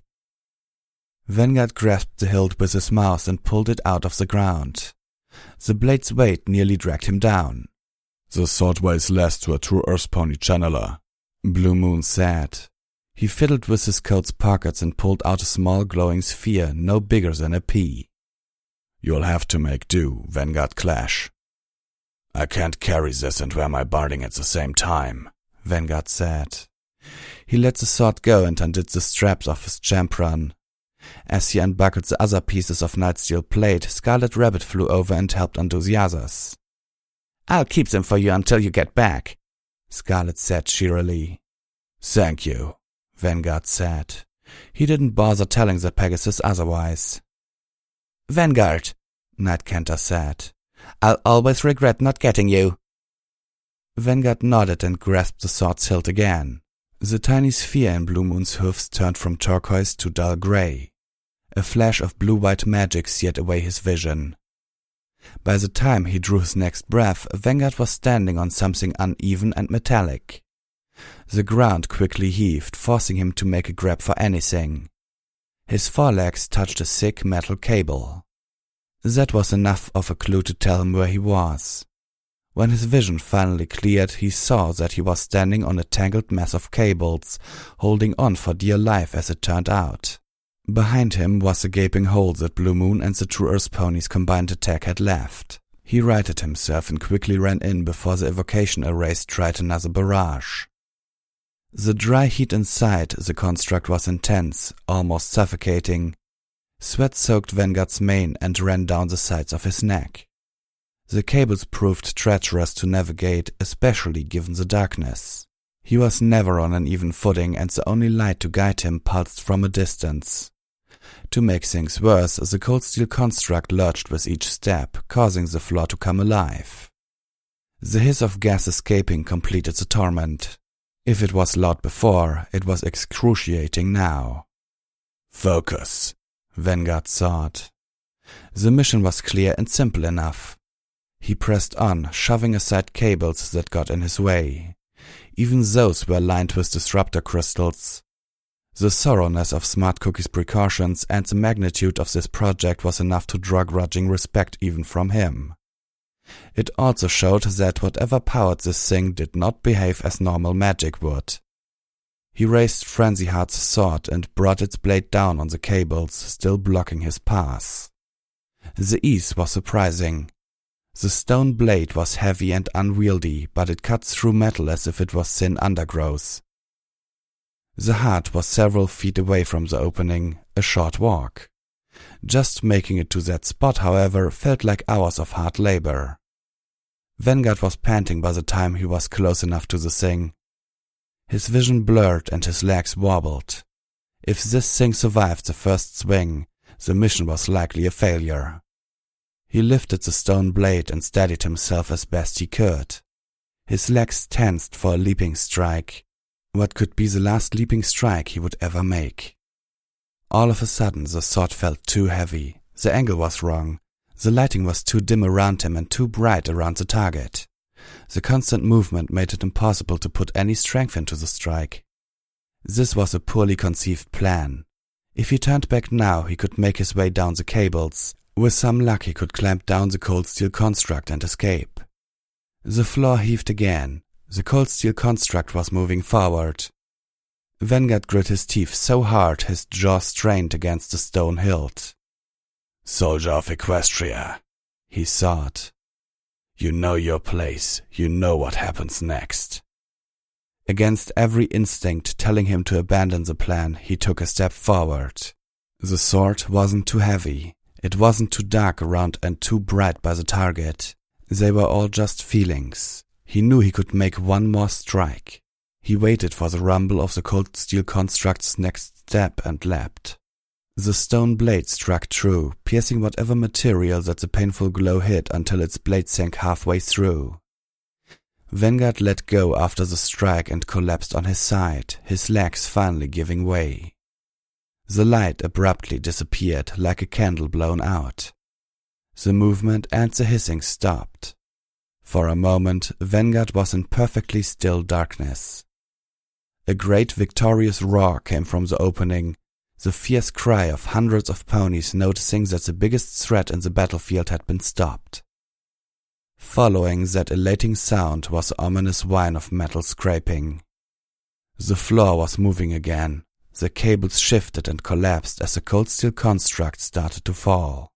Vanguard grasped the hilt with his mouth and pulled it out of the ground. The blade's weight nearly dragged him down. "The sword weighs less to a true Earth pony channeler," Blue Moon said. He fiddled with his coat's pockets and pulled out a small glowing sphere no bigger than a pea. "You'll have to make do, Vanguard Clash." "I can't carry this and wear my barding at the same time," Vanguard said. He let the sword go and undid the straps of his champron. As he unbuckled the other pieces of Nightsteel plate, Scarlet Rabbit flew over and helped undo the others. "I'll keep them for you until you get back," Scarlet said cheerily. "Thank you," Vanguard said. He didn't bother telling the Pegasus otherwise. "Vanguard," Night Cantor said, "I'll always regret not getting you." Vanguard nodded and grasped the sword's hilt again. The tiny sphere in Blue Moon's hoofs turned from turquoise to dull gray. A flash of blue-white magic seared away his vision. By the time he drew his next breath, Vanguard was standing on something uneven and metallic. The ground quickly heaved, forcing him to make a grab for anything. His forelegs touched a thick metal cable. That was enough of a clue to tell him where he was. When his vision finally cleared, he saw that he was standing on a tangled mass of cables, holding on for dear life as it turned out. Behind him was a gaping hole that Blue Moon and the True Earth pony's combined attack had left. He righted himself and quickly ran in before the evocation arrays tried another barrage. The dry heat inside the construct was intense, almost suffocating. Sweat soaked Vanguard's mane and ran down the sides of his neck. The cables proved treacherous to navigate, especially given the darkness. He was never on an even footing, and the only light to guide him pulsed from a distance. To make things worse, the cold steel construct lurched with each step, causing the floor to come alive. The hiss of gas escaping completed the torment. If it was loud before, it was excruciating now. "Focus," Vanguard thought. The mission was clear and simple enough. He pressed on, shoving aside cables that got in his way. Even those were lined with disruptor crystals. The thoroughness of Smart Cookie's precautions and the magnitude of this project was enough to draw grudging respect even from him. It also showed that whatever powered this thing did not behave as normal magic would. He raised Frenzy Heart's sword and brought its blade down on the cables, still blocking his path. The ease was surprising. The stone blade was heavy and unwieldy, but it cut through metal as if it was thin undergrowth. The heart was several feet away from the opening, a short walk. Just making it to that spot, however, felt like hours of hard labor. Vanguard was panting by the time he was close enough to the thing. His vision blurred and his legs wobbled. If this thing survived the first swing, the mission was likely a failure. He lifted the stone blade and steadied himself as best he could. His legs tensed for a leaping strike. What could be the last leaping strike he would ever make? All of a sudden the sword felt too heavy. The angle was wrong. The lighting was too dim around him and too bright around the target. The constant movement made it impossible to put any strength into the strike. This was a poorly conceived plan. If he turned back now, he could make his way down the cables. With some luck, he could clamp down the cold steel construct and escape. The floor heaved again. The cold steel construct was moving forward. Vanguard grit his teeth so hard his jaw strained against the stone hilt. "Soldier of Equestria," he thought. "You know your place. You know what happens next." Against every instinct telling him to abandon the plan, he took a step forward. The sword wasn't too heavy. It wasn't too dark around and too bright by the target. They were all just feelings. He knew he could make one more strike. He waited for the rumble of the cold steel construct's next step and leapt. The stone blade struck true, piercing whatever material that the painful glow hit until its blade sank halfway through. Vanguard let go after the strike and collapsed on his side, his legs finally giving way. The light abruptly disappeared like a candle blown out. The movement and the hissing stopped. For a moment, Vanguard was in perfectly still darkness. A great victorious roar came from the opening, the fierce cry of hundreds of ponies noticing that the biggest threat in the battlefield had been stopped. Following that elating sound was the ominous whine of metal scraping. The floor was moving again. The cables shifted and collapsed as the cold steel construct started to fall.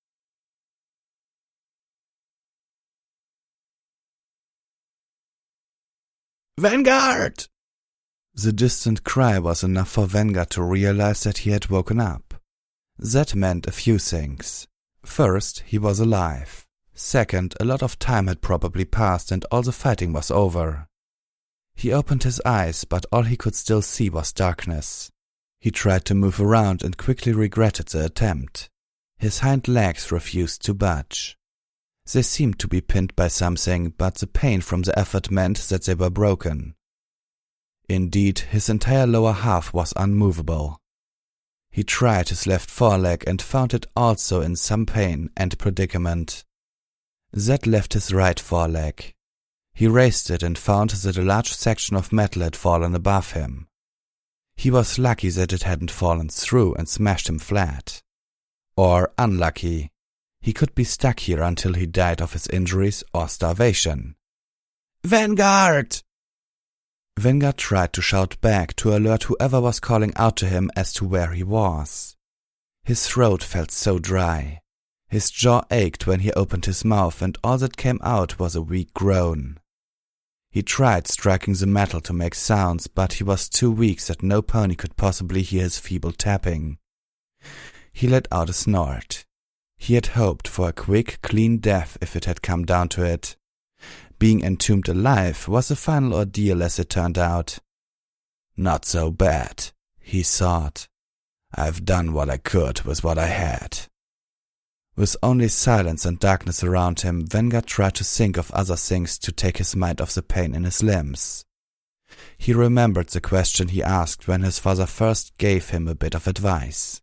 Vanguard! The distant cry was enough for Vanguard to realize that he had woken up. That meant a few things. First, he was alive. Second, a lot of time had probably passed and all the fighting was over. He opened his eyes, but all he could still see was darkness. He tried to move around and quickly regretted the attempt. His hind legs refused to budge. They seemed to be pinned by something, but the pain from the effort meant that they were broken. Indeed, his entire lower half was unmovable. He tried his left foreleg and found it also in some pain and predicament. That left his right foreleg. He raised it and found that a large section of metal had fallen above him. He was lucky that it hadn't fallen through and smashed him flat. Or unlucky. He could be stuck here until he died of his injuries or starvation. Vanguard! Vanguard tried to shout back to alert whoever was calling out to him as to where he was. His throat felt so dry. His jaw ached when he opened his mouth, and all that came out was a weak groan. He tried striking the metal to make sounds, but he was too weak that no pony could possibly hear his feeble tapping. He let out a snort. He had hoped for a quick, clean death if it had come down to it. Being entombed alive was a final ordeal as it turned out. Not so bad, he thought. I've done what I could with what I had. With only silence and darkness around him, Vanguard tried to think of other things to take his mind off the pain in his limbs. He remembered the question he asked when his father first gave him a bit of advice.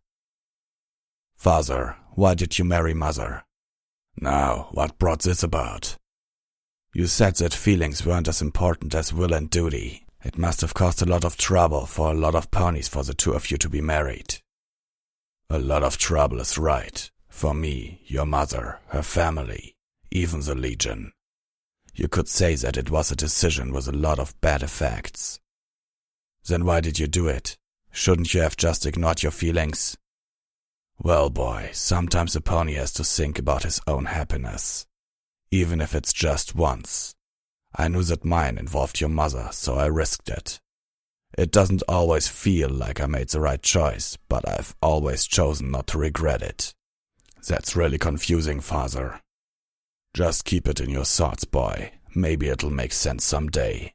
Father, why did you marry Mother? Now, what brought this about? You said that feelings weren't as important as will and duty. It must have caused a lot of trouble for a lot of ponies for the two of you to be married. A lot of trouble is right. For me, your mother, her family, even the Legion. You could say that it was a decision with a lot of bad effects. Then why did you do it? Shouldn't you have just ignored your feelings? Well, boy, sometimes a pony has to think about his own happiness. Even if it's just once. I knew that mine involved your mother, so I risked it. It doesn't always feel like I made the right choice, but I've always chosen not to regret it. That's really confusing, Father. Just keep it in your thoughts, boy. Maybe it'll make sense someday.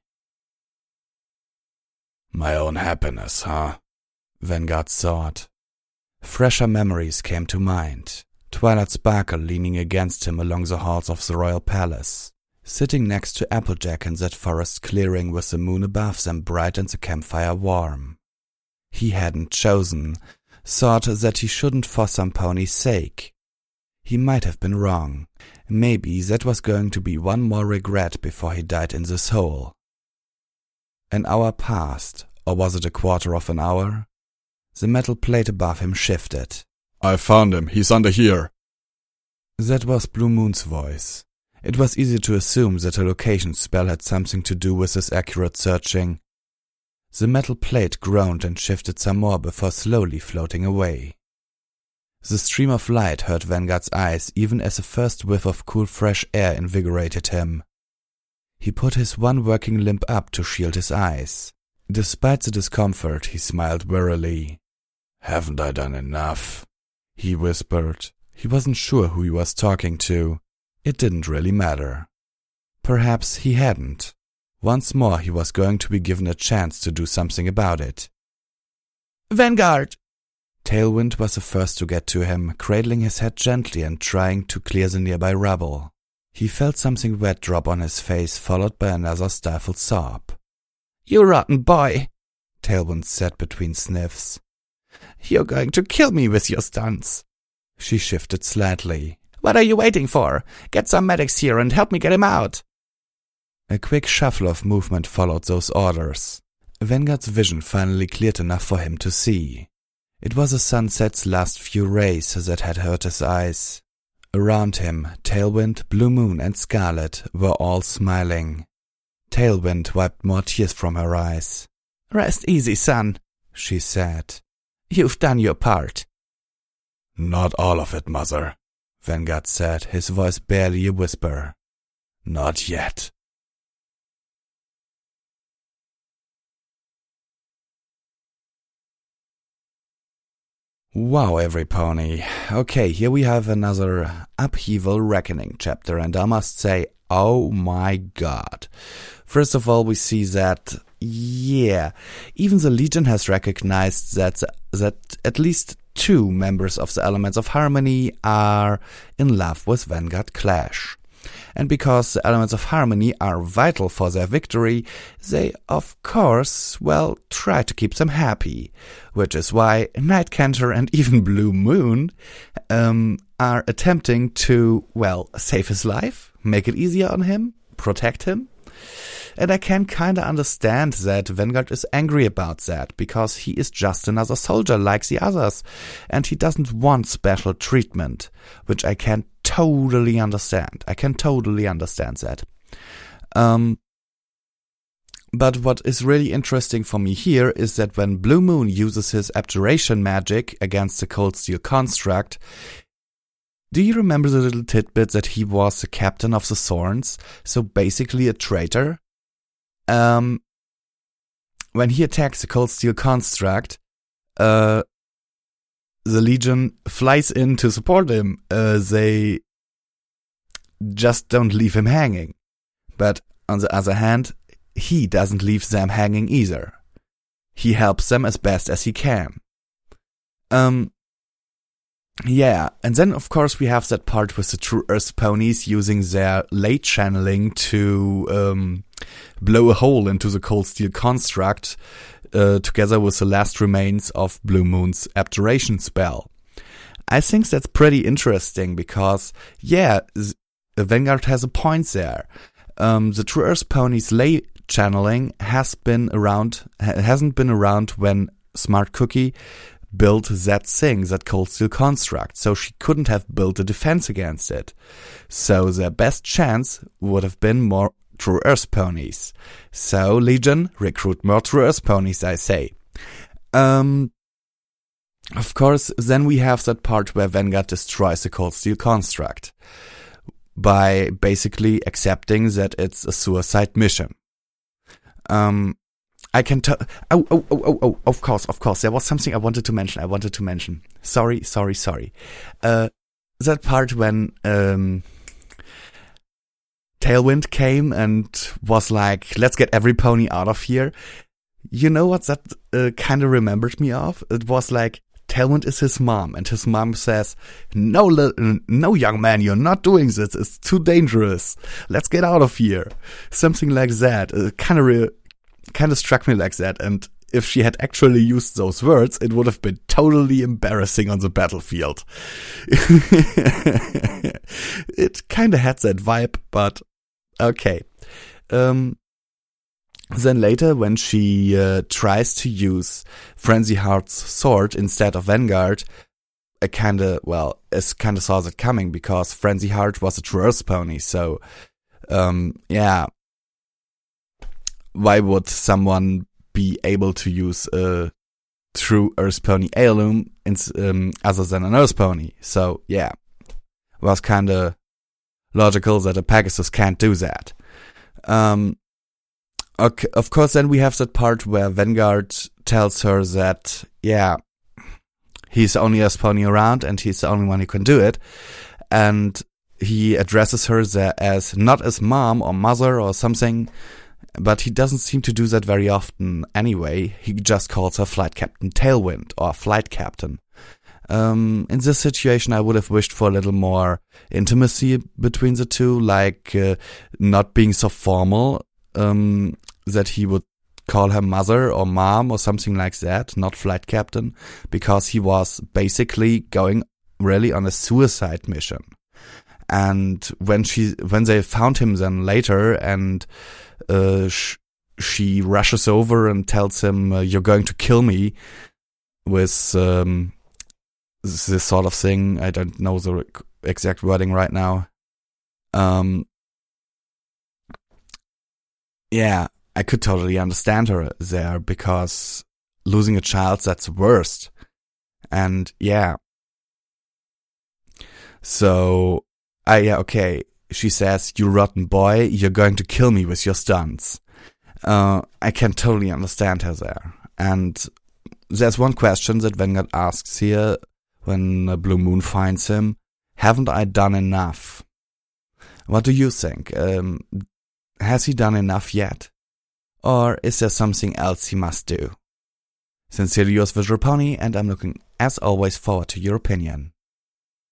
My own happiness, huh? Vanguard thought. Fresher memories came to mind. Twilight Sparkle leaning against him along the halls of the royal palace, sitting next to Applejack in that forest clearing with the moon above them bright and the campfire warm. He hadn't chosen, thought that he shouldn't for some pony's sake. He might have been wrong. Maybe that was going to be one more regret before he died in this hole. An hour passed, or was it a quarter of an hour? The metal plate above him shifted. I found him. He's under here. That was Blue Moon's voice. It was easy to assume that a location spell had something to do with his accurate searching. The metal plate groaned and shifted some more before slowly floating away. The stream of light hurt Vanguard's eyes even as a first whiff of cool fresh air invigorated him. He put his one working limb up to shield his eyes. Despite the discomfort, he smiled wearily. Haven't I done enough? He whispered. He wasn't sure who he was talking to. It didn't really matter. Perhaps he hadn't. Once more he was going to be given a chance to do something about it. Vanguard! Tailwind was the first to get to him, cradling his head gently and trying to clear the nearby rubble. He felt something wet drop on his face, followed by another stifled sob. "You rotten boy," Tailwind said between sniffs. "You're going to kill me with your stunts." She shifted slightly. "What are you waiting for? Get some medics here and help me get him out." A quick shuffle of movement followed those orders. Vanguard's vision finally cleared enough for him to see. It was the sunset's last few rays that had hurt his eyes. Around him, Tailwind, Blue Moon, and Scarlet were all smiling. Tailwind wiped more tears from her eyes. "Rest easy, son," she said. "You've done your part." "Not all of it, Mother," Vanguard said, his voice barely a whisper. "Not yet." Wow, every pony. Okay, here we have another Upheaval Reckoning chapter, and I must say, oh my god. First of all, we see that, yeah, even the Legion has recognized that at least 2 members of the Elements of Harmony are in love with Vanguard Clash. And because the Elements of Harmony are vital for their victory, they, of course, well, try to keep them happy. Which is why Night Cantor and even Blue Moon are attempting to, well, save his life, make it easier on him, protect him. And I can kinda understand that Vanguard is angry about that, because he is just another soldier like the others, and he doesn't want special treatment, which I can totally understand. I can totally understand that. But what is really interesting for me here is that when Blue Moon uses his abjuration magic against the Cold Steel Construct, do you remember the little tidbit that he was the captain of the Thorns, so basically a traitor? When he attacks the Cold Steel Construct, the Legion flies in to support him. They just don't leave him hanging. But on the other hand, he doesn't leave them hanging either. He helps them as best as he can. Yeah, and then of course we have that part with the True Earth ponies using their late channeling to blow a hole into the Cold Steel Construct together with the last remains of Blue Moon's abjuration spell. I think that's pretty interesting because, yeah, Vanguard has a point there. The True Earth ponies late channeling hasn't been around when Smart Cookie built that thing, that Cold Steel Construct, so she couldn't have built a defense against it. So their best chance would have been more True Earth ponies. So Legion, recruit more True Earth ponies, I say. Of course, then we have that part where Vanguard destroys the Cold Steel Construct by basically accepting that it's a suicide mission. I can tell. Of course. There was something I wanted to mention. Sorry. That part when Tailwind came and was like, "Let's get every pony out of here." You know what that kind of remembered me of? It was like Tailwind is his mom, and his mom says, "No, young man, you're not doing this. It's too dangerous. Let's get out of here." Something like that. Kind of struck me like that, and if she had actually used those words, it would have been totally embarrassing on the battlefield. It kind of had that vibe, but okay. Then later, when she tries to use Frenzy Heart's sword instead of Vanguard, I kind of saw that coming, because Frenzy Heart was a True Earth pony, so yeah. Why would someone be able to use a True Earth pony heirloom other than an Earth pony? So yeah, it was kind of logical that a Pegasus can't do that. Okay, of course, then we have that part where Vanguard tells her that, yeah, he's the only Earth pony around and he's the only one who can do it. And he addresses her as not as mom or mother or something, but he doesn't seem to do that very often anyway. He just calls her Flight Captain Tailwind or Flight Captain. In this situation, I would have wished for a little more intimacy between the two, like not being so formal, that he would call her mother or mom or something like that, not flight captain, because he was basically going really on a suicide mission. And when they found him then later, and she rushes over and tells him, "You're going to kill me," with this sort of thing. I don't know the exact wording right now. Yeah, I could totally understand her there, because losing a child, that's the worst. And yeah. So, okay. She says, "You rotten boy, you're going to kill me with your stunts." I can totally understand her there. And there's one question that Vanguard asks here when Blue Moon finds him. Haven't I done enough? What do you think? Has he done enough yet? Or is there something else he must do? Sincerely yours, Visual Pony, and I'm looking, as always, forward to your opinion.